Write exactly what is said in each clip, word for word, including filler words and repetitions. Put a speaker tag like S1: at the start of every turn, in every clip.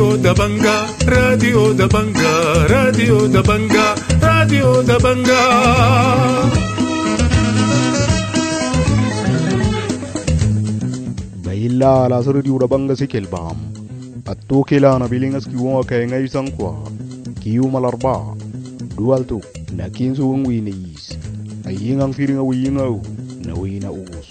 S1: Radio Dabanga, Radio Dabanga, Radio Dabanga, Radio Dabanga.
S2: Baila la Radio Dabanga sikelbam. Atto kila na bilingas kiwa kay ngay sangkwa. Kiyo malarba. Dualto na kinso ang winis. Ay ingang firing a wingaw na wina us.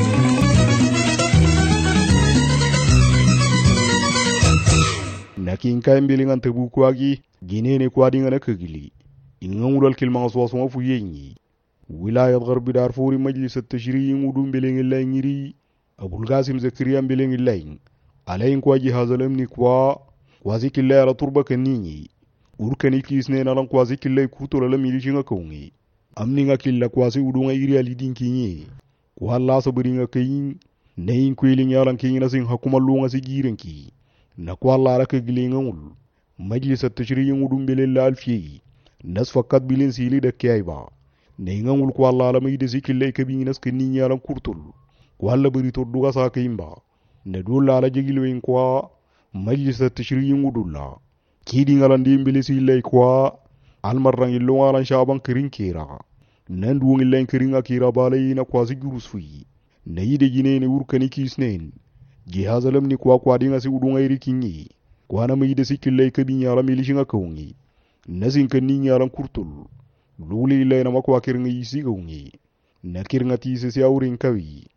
S2: Nakin kayan bilingan tabu kwagi, ginene kwadinga na kagili. Ingang ulal kilmang aswaswa fuyenyi. Wilayat Gharbi Darfuri Majlis at-Tashri'in udum biling ilayin ngiri. Abul Qasim Zakarian biling ilayin. Alayin kwaji hazalam ni kwa. Kwazi killa ala turba kaninyi. Urkani kisne nalang kwazi killa kutola la milishinga kaungi. Amni nga killa kwazi udunga iri alidin kinyi. Kwa la sabiringa kayin. Nayin kweling yalang kinyi na sing hakumalunga si girenki. Na kwa la raka gilingangul. Majlis at-Tashri'in udum biling la alfiyi. Nas fakat bilin sili da kiyaiba. Naingangul kwa la la mayde zikille kabinas kinyi yalang kurtul. Kwa la bari torduga sa kayimba. Na dola la jagilwin kwa. Majlis at-Tashri'in udulla. Kidi ngalandi mbili sili kwa. Almarang ilong alan shaban kiring kira. Nanduong ilang kiring akira balay na kwa sigurus fuyi. Na ide gine ni urkani kisnen. Jihazalam ni kwa kwa dinga si udunga iri kinyi. Kwa na mayde zikille kabinyala milishinga kaungi. Nasin kanini alang kurtul. Luli ilay na makwa kiringa isi kaungi. Na kiringa tisi si auring kawi.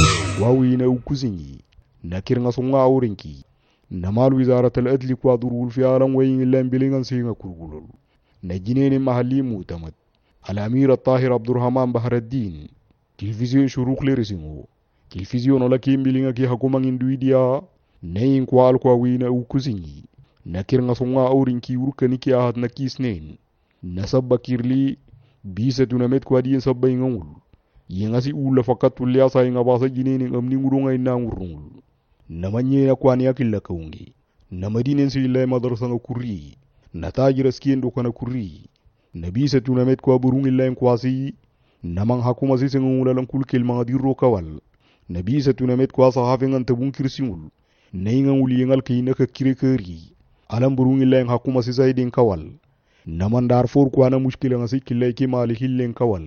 S2: Wawi na ukuzingi. Na kiringa sunga auringki. Na malu wizarat al-adli kwa durul fi alang wayin ilang bilingan singa kurgulul. Na jineni mahali mutamad. Al-Amir al-Tahir Abdurrahman Baharaddin. Televizyon shuruk lirisingo. Televizyon ola kimbilinga ki hakumang induidia. Nayin kwa alkwa wina ukuzingi. Nakir nga sunga auring ki urkani ki ahad na kisnen. Nasabba kirli bisa tunamet kwa diyan sabba ingangul. Yengasi ula fakat tulia sa inga basa jineni amni ngurunga ina ngurungul. Namanye na kwa niya kila kaungi. Namadinen si ilay madarasa nga kuri. Natajiras kiendo ka na kuri. Nabisa tunamet kwa burung ilay kwasi. Namang hakuma si singungula lang kulkil mga diro kawal. Nabisa tunamet kwa sa hafengan tabung kirsingul. Naingangul yengal kina ka kirikari. Alam burung ilang hakuma si Zaidin kawal. Naman Darfur kwa na mushkila nga si kilay ki mali hileng kawal.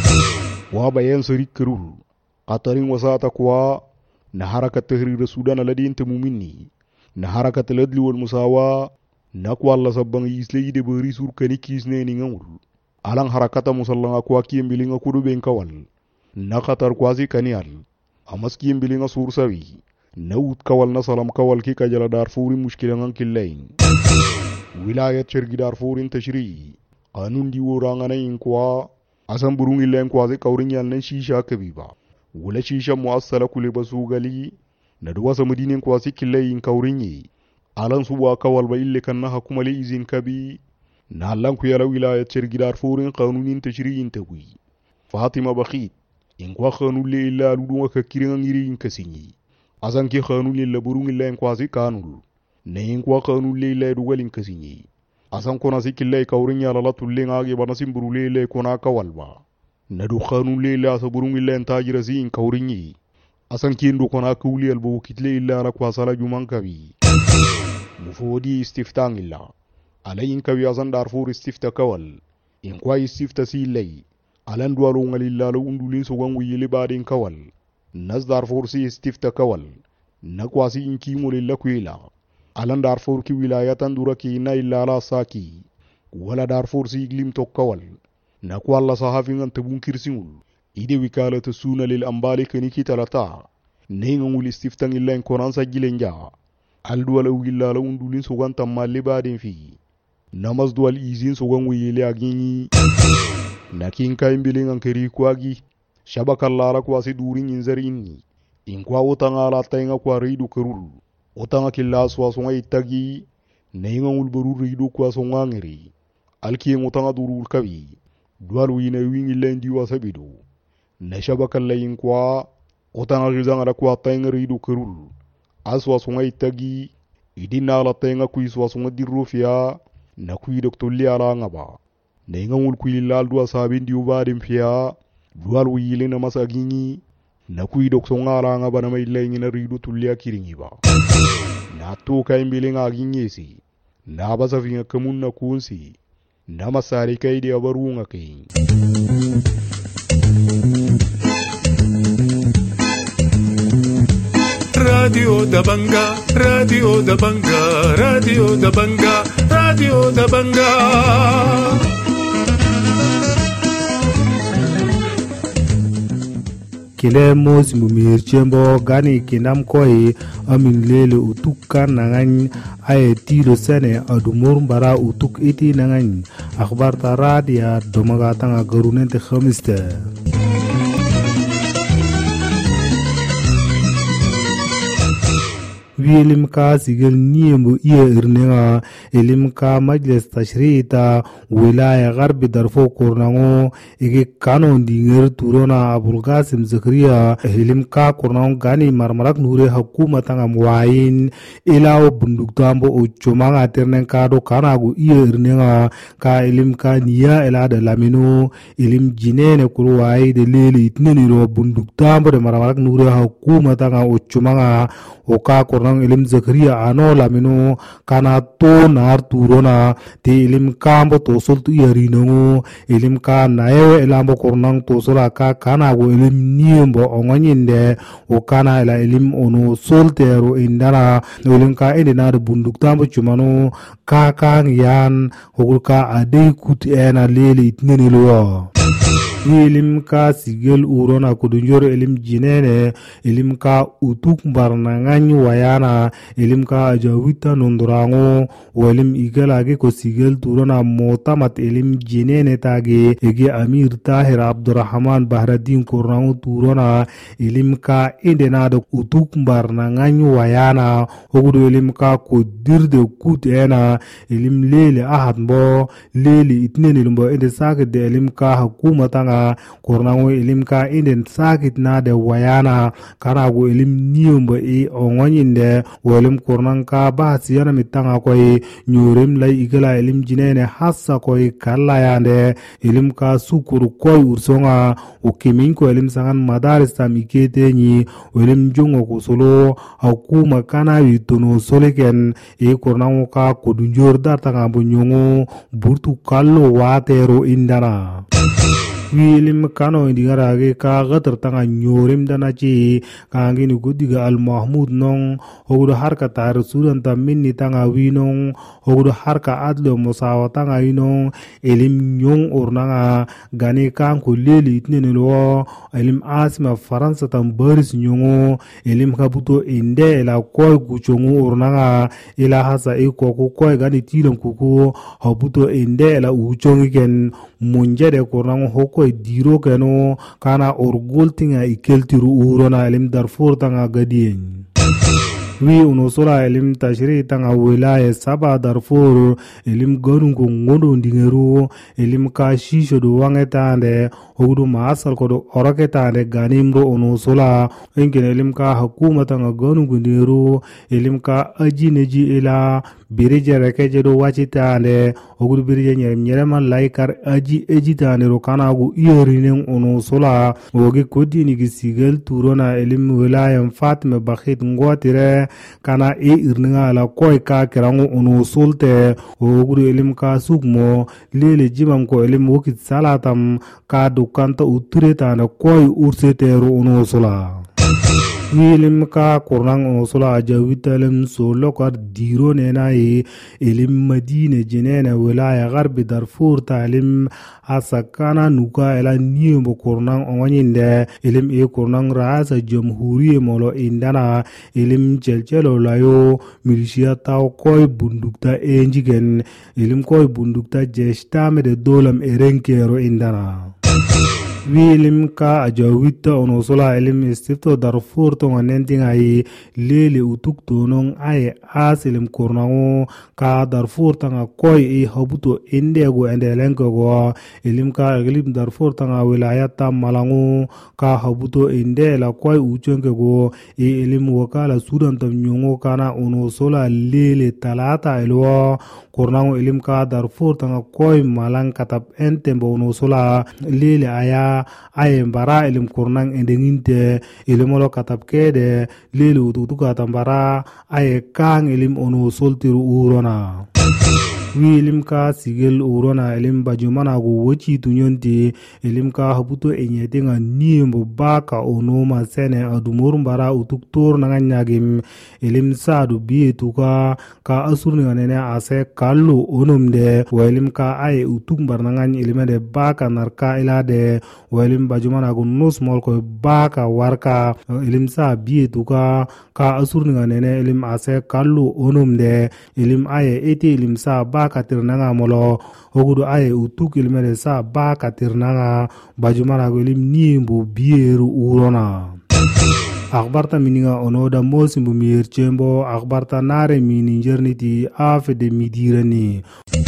S2: Wabayan sarik kerul. Kataring wasata kwa na harakat tahrir Sudan aladin temumini. Na harakat ladli wal musawa na kwa alla sabang isle ide beri surkani kisne ningangul. Alang harakata musallanga kwa kiembilinga kuduben kawal. Na katar kwazi kanial. Amas kiembilinga sursawi. Naut kawal na salam kawal ki kajala Darfurin mushkilangan kilain. Wilayat Shergi Darfurin Tashri'i. Kanun diworanga na inkwa. Asan burung ilayin kwazi kaurinyan nan shisha kabiba. Wala shisha muassala kule basu gali. Naduwa sa madinin kwasi kilayin kaurinyi. Alan suwa kawal ba ille kan na hakumali izin kabi. Na alan kuyala wilayat Shergi Darfurin kanunin Tashri'in tawi. Fatima Bakhit. Inkwa kanule illa aludunga kakiringan iri inkasinyi. Asan ki kanule la burung ilayin kwasi kanul. Na inkwa kanule illa duwalin kasinyi. Asan kona si kilay kaurinya lala tulling agi banasim burule illa kona kawalba. Na du kanule illa asa burung illa intajira si in kaurinyi. Asan ki indu kona kuli albu kitle illa ala kwa sala juman kabi. Mufodi istiftang illa. Alayin kabi asan Darfur istifta kawal. Inkwa istifta si illay. Alan duwalungal illa la undulin sugang wiyili badin kawal. Nas Darfur si istifta kawal. Na kwa si inkimul illa kuila. Alan Darfur ki wilayatan dura ki ina illa ala saki. Wala Darfur si iglim tok kawal. Na kwa alla sahafingan tabung kirsingul. Ide wikala tasuna lil ambali kaniki talata. Nengangul istiftang illa in koran sa gilenja. Al duwala willa la undulin sugan tamali badin fi. Namas duwal izin sugan wiyili aginyi. Na kinka imbilingan keri kwagi. Shabakallala kwa si durin inzari inni. Inkwa utanga ala tainga kwa reidu kerul. Utanga killa swasonga itagi. Nainga ulbaru reidu kwa songa ngeri. Alkiyeng utanga durul kawi. Dualu ina wingi lendi wasabido. Na shabakalla inkwa. Utanga rizanga la kwa tainga reidu kerul. Aswasonga itagi. Idina ala tainga kui swasonga dirufia. Na kui doktuli ala ngaba. Nainga ulkui laldu sabin diubadim fia. Dual wiyile na masagini. Na kui dok songa ala nga ba na may ilayin na rido tulia kiringi ba. na toka imbilinga ginyesi na basafinga kamun na kunsi na masari kai da barunga kai
S1: Radio da Banga, Radio da Banga, Radio da Banga, Radio da Banga.
S3: Kile mos mumir chembo gani kinam koi amin lele utuk kan nangan ay tilo sene adumur bara utuk iti nangan akhbar taradia domaga tanga garunente khamiste Wilim ka sigel niembo iya irnenga ilim ka majlis tashrita wilaya garbi darfo kornango ige kanon dinger turona Abul Qasim Zakariya ilim ka kornango gani marmarak nure hakuma tanga muayin ilawo bunduktambo uchumanga ternen kado kanagu iya irnenga ka ilim ka niya ilada lamino ilim jinene kuruwai de lele itneni ro bunduktambo de marmarak nure hakuma tanga uchumanga oka kornang ilim Zakariya ano lamino kana to nar turona te ilim kambo to soltu yarinongo ilim ka naewe ilambo kornang to sola ka kana go ilim niembo ongonyinde okana ila ilim ono soltero indana ilim ka indina de bunduk tambo chumano ka kang yan hogulka ade kut ena lele itneni lo ilim ka sigel urona kudunjor ilim jinene ilim ka utuk barna nganyu wayana ilim ka ajawita nondorango walim igalage ko sigel turona motamat ilim jinene tage ege Amir Tahir Abdurrahman Bahraddin kornango turona ilim ka indena de utuk barna nganyu wayana hogudo ilim ka ko dirde kutena ilim lele ahadbo lele itnene lumbo inde sakde de ilim ka hukuma tanga kornango ilim ka inden sakit na de wayana karago ilim niumba e ongonyinde walim kornan ka bahasi yana mitanga koy nyurim lay igala ilim jinene hassa koy kala yande ilim ka sukuru koy ursonga ukimin ko ilim sangan madaris tam ikete ni walim jongo ko solo hakuma kana witono soleken e kornango ka kodunjor dartanga bunyongo burtu kallo watero indana wilim kano indigarage ka gatar tanga nyorim dana ci kangi ni gudiga al mahmud nong hogudo harka tar suran ta minni tanga winong hogudo harka adlo musawa tanga winong elim nyong ornanga gani kan ko leli itnene lo elim asma faransa tam baris nyongo elim kabuto inde la koy guchongo ornanga ila hasa e ko ko koy gani tilam kuku habuto inde la uchongi ken munjede kornango hoko diro keno kana orgol tinga ikeltiru urona elim Darfur tanga gadien wi uno sola elim tashri tanga wilaya saba Darfur elim garungo ngondo ndingeru elim ka shisho do wangetande hogudu maasal ko do oroketande ganimro uno sola engene elim ka hukuma tanga garungo ndingeru elim ka ajineji ila birije rekeje do wachitande hogudu birije nyerem nyereman laikar aji ejitande ro kanagu iyorinen uno sola oge kodini gi sigel turona elim wilaya Fatima Bakhit ngotire kana e irninga la koy ka kerango uno solte ogudu elim ka sugmo lele jimam ko elim wokit salatam ka dukanta utureta na koy ursetero uno sola wilim ka kornang osula ajawitalem solo kar diro nena e elim Madine jinene wilaya garbi Darfur talim asakana nuka ela niembo kornang ongonyinde elim e kornang raasa jamhuriye molo indana elim chelchelo layo milishia taw koy bundukta enjigen elim koy bundukta jeshtame de dolam erenkero indana wilim ka ajawita ono sola elim istifto Darfur to nendinga yi lele utuk tonong ay asilim kornango ka Darfur tanga koy e habuto indego endelenko go elim ka elim Darfur tanga wilayata malango ka habuto indela koy uchonke go e elim wakala sudan tam nyongo kana ono sola lele talata elwa kornango elim ka Darfur tanga koy malang katap entembo ono sola lele aya ay mbara ilim kurnang endenginte ilimolo katapkede lelu tutuka tambara ay kang ilim ono soltiru urona wilim ka sigel urona ilim bajumana go wochi tunyonti ilim ka habuto enyetinga niembo baka ono masene adumur mbara utuktor nanganyagim ilim sadu bietuka ka asurni nene ase kallo onumde wilim ka ay utuk barnangany ilimede baka narka ilade wilim bajumana go nos molko baka warka ilim sa bietuka ka asurni nene ilim ase kallo onumde ilim ay eti ilim sa baka tirnanga molo ogudu ay utuk ilmede sa baka tirnanga bajumana go ilim nimbu bieru urona akhbarta mininga onoda mosimbu mir chembo akhbarta nare mini jerniti afede midirani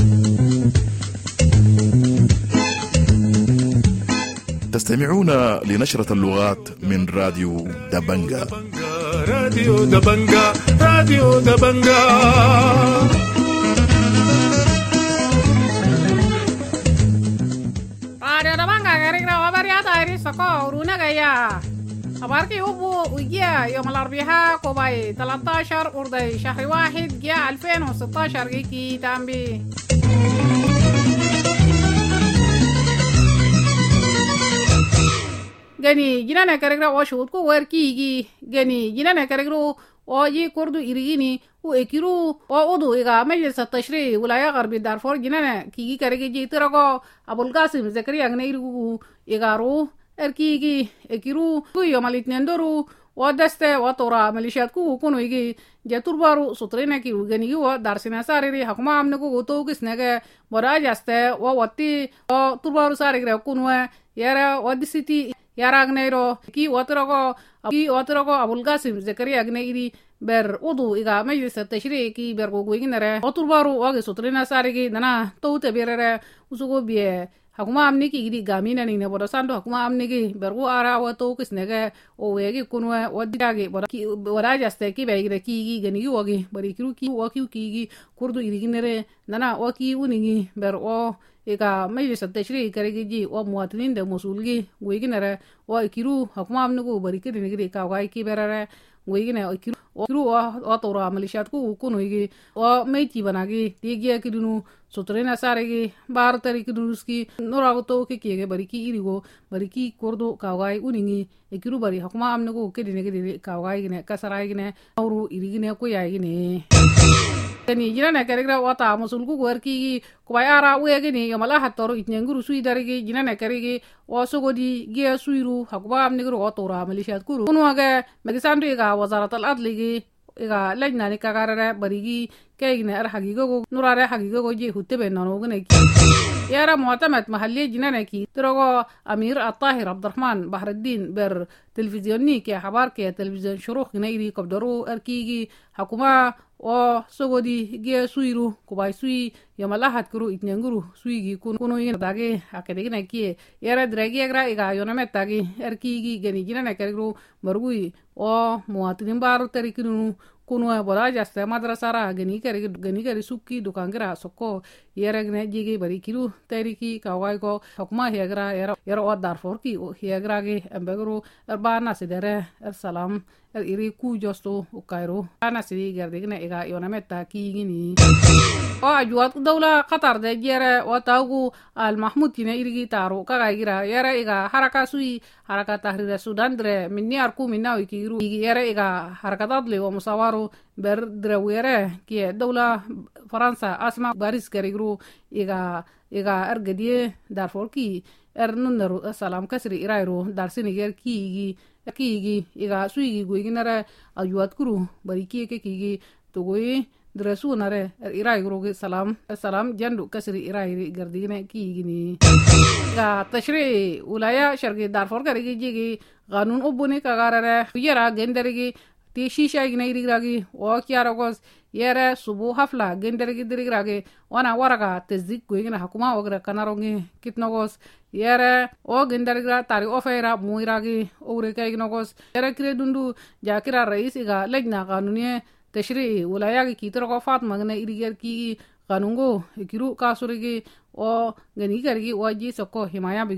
S4: تستمعون لنشرة اللغات من راديو دبنجا.
S1: راديو دبنجا راديو دبنجا
S5: Radio Dabanga kering kabar ya tadi soko uruna gaya. Kabar ki ubu ugia يوم الأربعاء كوباي ثلاثة عشر أردي شهر واحد جاء ألفين وستة عشر كي تامبي. Gani jina na karigra wa shut ko werki gi gani jina na karigro o ji kurdu irigini u ekiru o udu iga majlis at-tashri wilaya gharbi darfur jina na kigi karigi ji tirago abul qasim zakariya ne irigu igaru erki gi ekiru ku yomalit nendoru wa daste wa tora malishat ku kunu igi jaturbaru sutrina ki gani wa darsina sariri hakuma amne ku to kisnege bora jaste wa watti o turbaru sarigra kunwa yara wadisiti yarag neiro ki watrago ki watrago abul qasim zakariya gne iri ber udu iga majlis at-tashri ki ber go goginere oturbaru wage sutrina sarigi dana tawte berere usugo bie hakuma amni ki gidi gamina ni ne bodo sando hakuma amni ki ber go ara wa to kisnege o wegi kunwa wadage bodo ki waraja ste ki be gide ki gani yogi bari kiru ki wa ki ki kurdu iriginere dana wa ki uningi ber o ika majlis at-tashri karigi wa muwatinin da musulgi goyiginere wa ikiru hakuma amnugo barikiri nigiri ka wa iki berere goyigine ikiru ikiru wa tora malishat ku kunu igi wa meiti banagi tigia kidunu sotrena sarigi bar tari kiduski norago to kike bariki irigo bariki kordo ka wa uningi ikiru bari hakuma amnugo kidini nigiri ka wa igine kasarai gine auru irigine ko ya igine ni jina na karigra wata musulku gorki ko bayara wegini yamala hatoro itnyanguru sui darigi jina na karigi wasogodi ge suiru hakba amnigru otora malishat kuru kunwaga megisandu ga wazarat al-adli ga lajna ni kagarare barigi kaygne ar hagigo nurare hagigo je hutebe nanogene yara mu'tamad mahalli jina na ki trogo amir at-tahir abdurrahman bahruddin ber televisionni ke habar ke television shurukh gneiri qabdaru arkigi hakuma o sogodi ge suiru kubai sui yamalahat kuru itnyanguru suigi kuno yin dage akadegi na ki yara dragi agra iga yonamet tagi erkigi geni gina na kergru margui o muatinin baru terikinu kuno bola jaste madrasara geni keri geni keri sukki dukangira sokko yara gne jigi bari kiru teriki kawai ko hukma hegra yara yara o darfur ki hegra ge ambegru erbana sidere er salam er iri ku josto ukairo ana sidi gardegna iga yonameta ki gini o ajuat dawla qatar de jere wa tagu al mahmud kine iri taro kaga gira yara iga haraka sui haraka tahrir sudan dre minni arku minna ikiru yara iga harakatat le wa musawaru ber dre were ki dawla faransa asma baris garigru iga iga ergadie darfur ki er nunnaru salam kasri irairo darsini ger ki kigi iga suigi goiginare ajuat kuru bari ki ke kigi togoi dresu nare irai groge salam salam jandu kasri irai gardigine kigi ni ga tashri ulaya shargi darfur garigi jigi qanun ubuni kagarare yara genderigi ti shisha igna irigi o kiaragos yere subu hafla genderigi dirigi wana waraga tezdik goigina hakuma ogra kanarongi kitnogos yere o genderigi tari ofera muiragi ore kaygnogos yere kredundu jakira rais iga lejna qanunie tashri ulayagi kitro fatma gna iriger ki qanungo ikiru kasurigi o gani garigi waji sokko himaya bigiru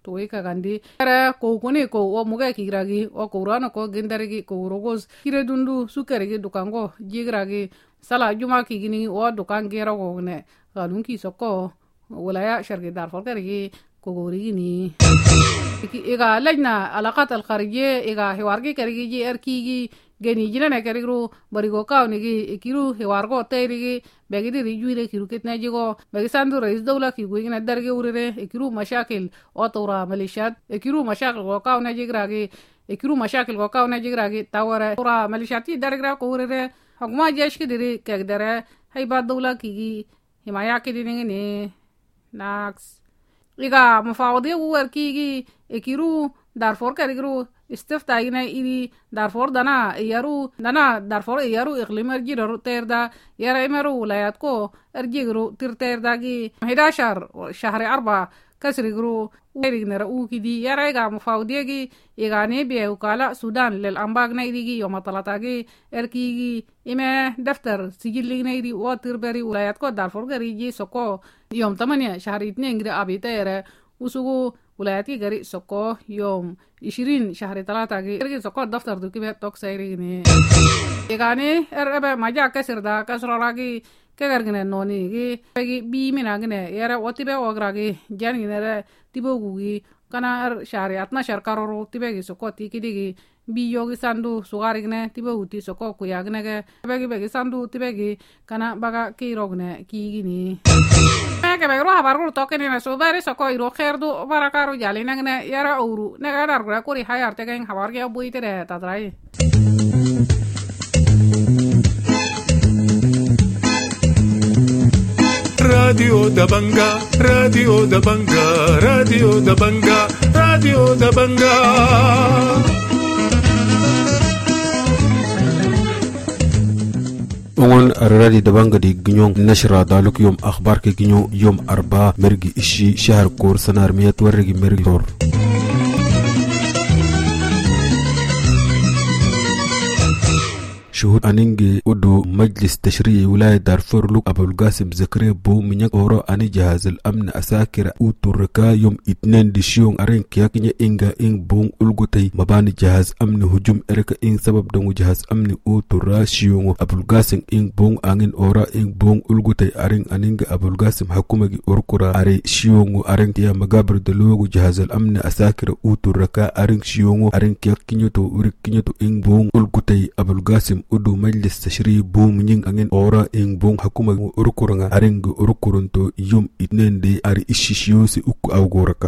S5: to ika gandi ara ko kone ko o muga kiragi o ko rano ko gendarigi ko rogos kire dundu sukarigi dukango jigragi sala juma kigini o dukan gera ko ne galun ki sokko wilaya sharqi darfur karigi ko gorigini iga lajna alaqat alkharijiyya iga hiwargi karigi ji erkigi geni jinane karigru barigo kawnigi ikiru hiwargo tayrigi begidi rijuire kiru kitna jigo begisandu rais dawla ki guigina darge urere ikiru mashakil otora malishat ikiru mashakil go kawna jigragi ikiru mashakil go kawna jigragi tawara tora malishati dargra ko urere hukuma jesh ki diri kagdara hayba dawla ki himaya ki dingi nax iga mufawadi werkigi ikiru darfur karigru istiftaayina ili darfur dana yaru dana darfur yaru iqlim arjiru terda yara imaru wilayat ko arjigru tirterda gi hadashar shahri arba kasrigru werignara ukidi yara iga mufawdiyagi igane biya ukala sudan lil ambagna idigi yoma talatagi erkigi ime daftar sijilligna idi watirberi wilayat ko darfur gariji soko yom tamaniya shahri itne ingri abita yara usugu ولاياتي غري سوكو يوم عشرين شهر ثلاثة غير سوكو دفتر دو كيبه توك سايريني يغاني اربا ماجا كسر دا كسراغي كغرغنه نوني غي بي بي ميناغنه يرا وتيبه وغراغي جانغنه تيبوغي كانا شهر اتناشر كارورو تيبه سوكو تيكيدي بي يوغي ساندو سوغارغنه تيبوغتي سوكو كوياغنه بيغي بيغي ساندو تيبه كانا باغا كيروغنه كيغيني ke begro habarul token ina sobare soko iro kherdu barakaro jalina ngene yara uru negar gra kuri hayar tegen habar ge buitere tadrai
S1: Radio Dabanga, Radio Dabanga, Radio Dabanga, Radio Dabanga.
S6: اون الرادي دبانغ دي جنيون نشرة دالوك يوم اخبار كي جنيو يوم اربعة مرقي اشي شهر كور سنار ميات ورقي مرقي دور شهود أنينجي ودو مجلس تشريعي ولاية دارفور لوك أبو القاسم زكريا بو منيك أورو أني جهاز الأمن أساكر أوتوركا يوم اتنين دي شيون أرين كياكيني إنغا إنغ بون ألغوتي مباني جهاز أمن هجوم إركا إنغ سبب دونو جهاز أمن أوتورا شيون أبو القاسم إنغ بون أنين أورا إنغ بون ألغوتي أرين أنينجي أبو القاسم حكومة أوركورا أري شيون أرين كيا مقابر دلوغو جهاز الأمن أساكر أوتوركا أرين شيون أرين كياكيني تو وركيني تو إنغ بون ألغوتي أبو القاسم udu majlis tashri boom nying angen ora ing bong hakuma urukuranga areng urukurunto yum itnende ari ishishiosi uku awgoraka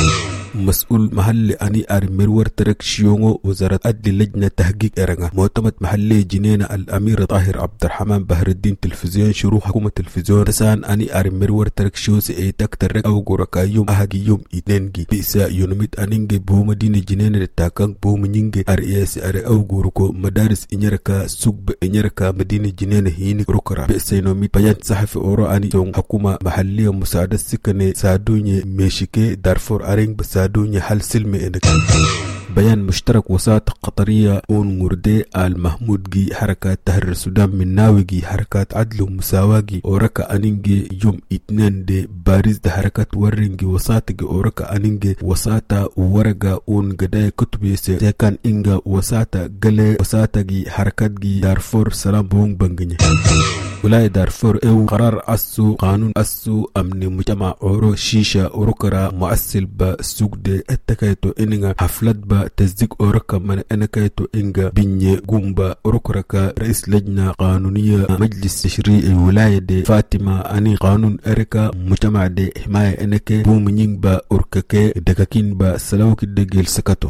S6: مسؤول محلي أني أر مرور ترك شيونغو وزارة أدل لجنة تحقيق إرنغا معتمد محلي جنينة الأمير طاهر عبد الرحمن بهر الدين تلفزيون شروع حكومة تلفزيون تسان أني أر مرور ترك شيوسي أي تكترك أو غوركا يوم أهاجي يوم إتنينجي بإساء يونميت أنينجي بو مدينة جنينة التاكانج بو منينجي أر إياسي أر أو غوركو مدارس إنيركا سوق بإنيركا مدينة جنينة هيني ركرا بإساء يونميت بيان صحفي أورو أني سون حكومة محلية مساعدة سكنة سادوني ميشيكي دارفور أرينج بسا دوني حل سلمي انك بيان مشترك وساطة قطرية اون مردي آل محمود جي حركات تحرير السودان من ناوي حركات عدل ومساواجي اوركا انينجي يوم اتنين دي باريز دي حركات ورنجي وساطة اوركا انينجي وساطة ورقا اون قداية كتبي سي كان انجا وساطة قلي وساطة جي حركات جي دارفور سلام بون بنجني ولاية دارفور او قرار اسو قانون اسو امن مجمع اورو شيشة اوركرا مؤسل با سوق دي اتكايتو انينجا حفلات با تصديق اوركا من انكايتو انجا بني قومبا اوركركا رئيس لجنة قانونية مجلس تشريعي ولاية دي فاطمة اني قانون اركا مجمع دي حماية انكي بومنين با اوركاكي دكاكين با سلاوك دقيل سكتو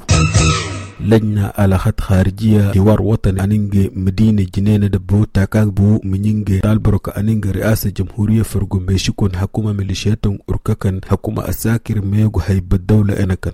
S6: لجنة على خط خارجية دوار وطن أنينجي مدينة جنينة دبو تاكاك بو منينجي تالبروك أنينجي رئاسة جمهورية فرقم بيشكون حكومة ميليشياتهم أركاكن حكومة أساكر ميغو هيب الدولة انكن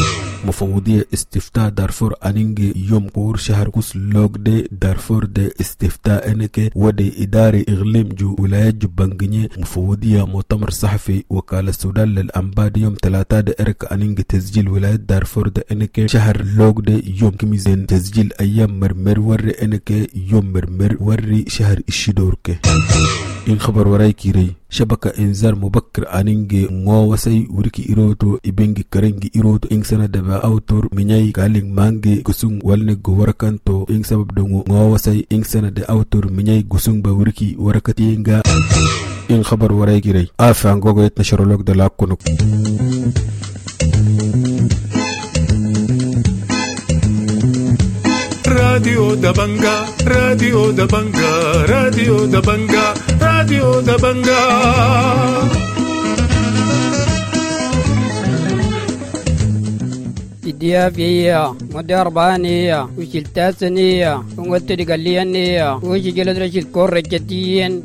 S6: مفوضية استفتاء دارفور أنينجي يوم قور شهر كوس لوك دي دارفور دي استفتاء انكي ودي إداري إغليم جو ولايات جو بانجنية مفوضية مؤتمر صحفي وكالة السودان للأنباء يوم ثلاثة دي إرك أنينجي تسجيل ولايات دارفور دي انكي شهر لوك دي يوم كميزين تسجيل أيام مرمر وري أنك يوم مرمر وري شهر الشدورك إن خبر وراي كيري شبكة إنذار مبكر أنينجي ngoo wasay wuriki iroto ibengi karengi iroto ing sana daba autor minyai kaling mangi gusung walne go warakanto ing sabab dongo ngoo wasay ing sana de autor minyai gusung ba wuriki warakati nga ing khabar waray giray afa ngogo yet nasharolog de la kunuk
S1: Radio da Banga, Radio da Banga, Radio da Banga, Radio da Banga.
S7: Idia via, modarbania, ushiltasania, ungwatri galiania, ushigeladrashil korrekatien.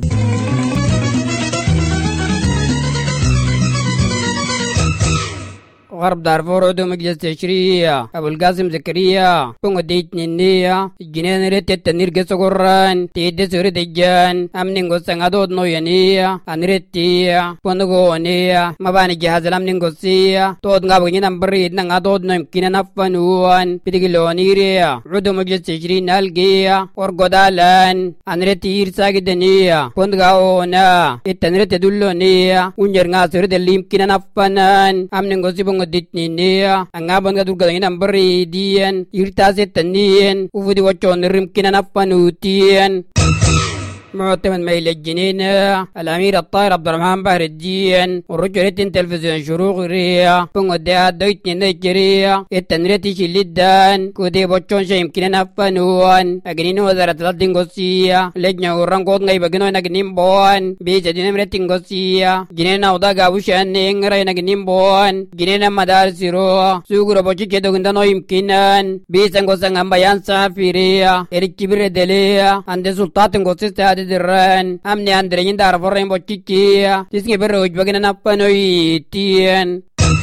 S7: غرب دارفور عدو مجلس تشريع أبو القاسم زكريا بونغ ديت نينيا جنين ريت التنير قصقران تيد سوري دجان أمنين قصان عدود نويانيا أنريتيا بونغوانيا مباني جهاز الأمنين قصيا تود غابغين نمبريد نان عدود نمكين نفنوان بتقلونيريا عدو مجلس تشريع نالجيا ورقودالان أنريتير ساقدنيا بونغاونا التنير تدلونيا ونجرنا سوري دليم كين نفنان أمنين قصي بونغ ditninia angabon gadur gadangin ambari dian irtase tanien ufudi wachon rimkina napanutien معتمد ميل الجنين الأمير الطاهر عبد الرحمن بحر الدين ورجلت تلفزيون شروق ريا بونغ ديا دويت نيجيريا التنريتي شلدان كودي بوتشون شيء يمكن نفنوان أجنين وزارة الدينغوسيا لجنة ورانكوت غيب أجنون نجنين بوان بيج أجنين مرتينغوسيا جنين أودا غاوشان نينغرا نجنين بوان جنين مدارس رو سوغرو بوتشي كده كندانو يمكنان بيج أنغوسان غامبيان سافيريا إريك كبير دليا عند سلطات أنغوسيا dirran amni andre nyin dar forren boccikia tisngi berro bagina nappanoi tien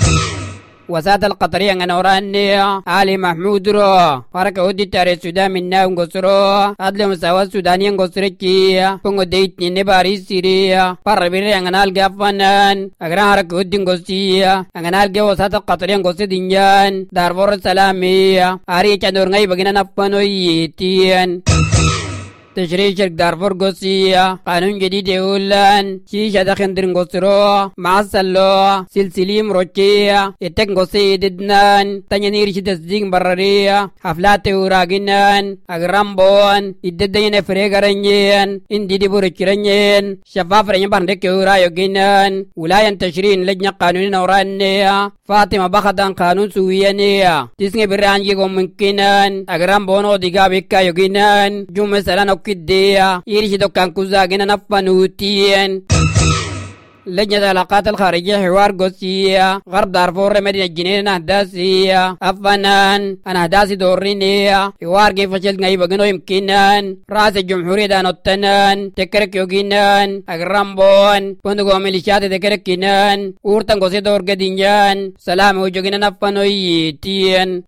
S7: وسادة القطرية نورانية علي محمود رو حركة ودي تاري السودان من ناو نقصرو أدل مساواة السودانية نقصركية بونغو ديتني نباري سيريا بربيري أغنال غافنان أغران حركة ودي نقصية أغنال غا وسادة القطرية نقصدينيان دارفور السلامية آري چندور غاي بغينا نفنوي تين تشريع شرك دارفور غوسيا قانون جديد يقولان شيشة دخن درن غوسرو معسلو سلسلي مروشيا يتك غوسي ددنان تنيني رشي تسدين براريا حفلات وراغنان اغرامبون يددين فريقرنين اندي دي برشرنين شفاف رنين باندك يورا يوغنان ولايان تشرين لجنة قانوني نورانيا فاطمة بخدان قانون سويانيا تسنغي بران يغو ممكنان اغرامبون ودقا بكا يوغنان جمع سلان كديا يرشي دوكان كوزاغينا نفانوتين لجنة العلاقات الخارجية حوار قوسية غرب دارفور مدينة جنين أهداسية أفنان أنا أهداسي دورينية حوار كيف فشلت غيبا قنو يمكنان رأس الجمهورية دانوتنان تكرك يوغينان أغرامبون بندقو ميليشيات تكرك كنان أورتان قوسي دور قدينيان سلام وجوغينا نفانويتين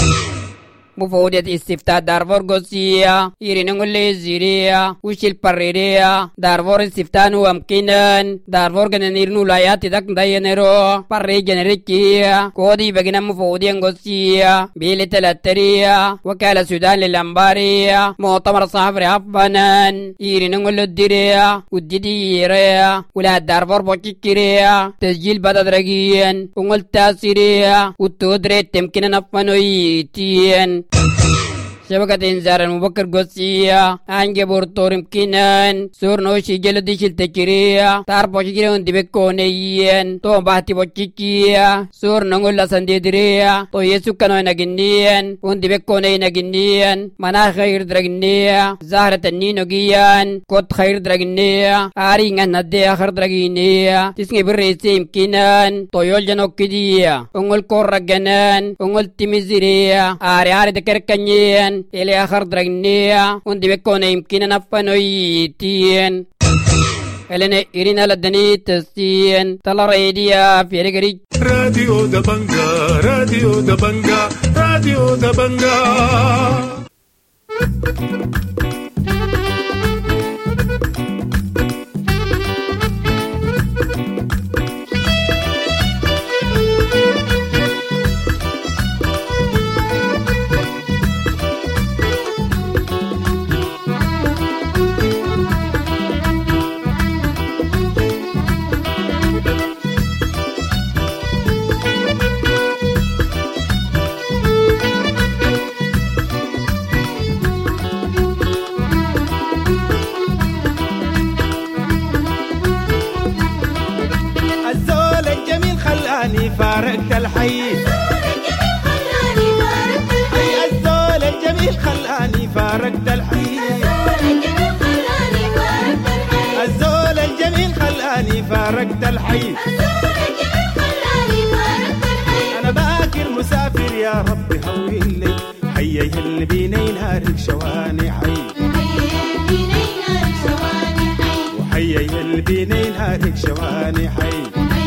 S7: مفودية استفتاء دارفور غوسيا يرينغولي زيريا وشيل باريريا دارفور استفتاء نو أمكنان دارفور كنيرنو لايات تدك داينرو باري جنريكيا كودي بغنا مفودية غوسيا بيلي تلاتريا وكالة السودان للأنباريا مؤتمر صحفي أفنان يرينغولو ديريا وديدي يريا ولا دارفور بوكيكيريا تسجيل بدادرقيا ونغل تاسيريا وتودري تمكننا فنويتين شبكة إنذار مبكر قصية أنجي بورتورم كنان سورنو شجلة ديشل تكريا تار بوشكيرون دبكونيين تو بحتي بوشكيا سورنو غلا سنديدريا تو يسو كانو نغنيين ون دبكوني نغنيين منا خير درغنيا زهرة النينو جيان كوت خير درغنيا آري نغن ندي آخر درغنيا تسنجي بريسيم كنان تو يولجنو كديا ونغل كورغنان ونغل تيميزيريا آري آري دكركنيين إلى آخر درجنيا وندي بكون يمكن نفنويتين إلنا إيرنا لدني تسين تلا راديا في رجري
S1: راديو دا بانجا راديو دا بانجا راديو دا بانجا
S8: فارقت الحي. أنا باكر مسافر يا ربي هوي لي حي يهل بيني نارك شواني حي. وحي يهل بيني نارك شواني حي.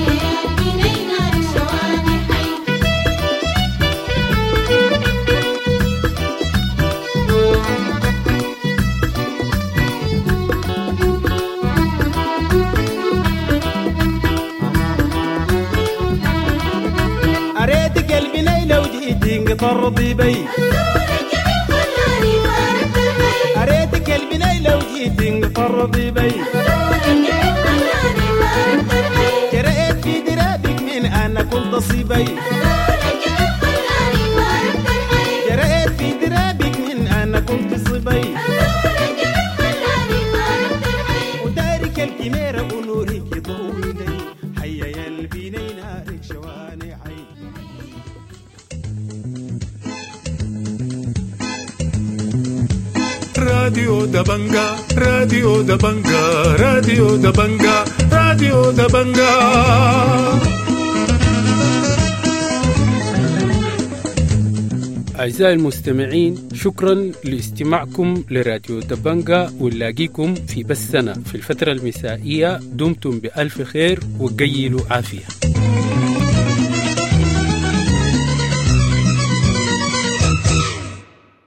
S8: أريد قلبي ليلة وجيتي انقطر ضيبي. أريد قلبي ليلة وجيتي انقطر ضيبي. جرأت في درابك من أنا كنت صيبي. جرأت في درابك من أنا كنت صيبي. ودارك الكميرة ونورك يضوي لي حي يلبيني نارك شواني حي.
S1: راديو دبنجا راديو دبنجا راديو دبنجا راديو دبنجا.
S9: أعزائي المستمعين، شكرا لاستماعكم لراديو دبنجا، ونلاقيكم في بثنا في الفترة المسائية. دمتم بألف خير وقيلوا عافية.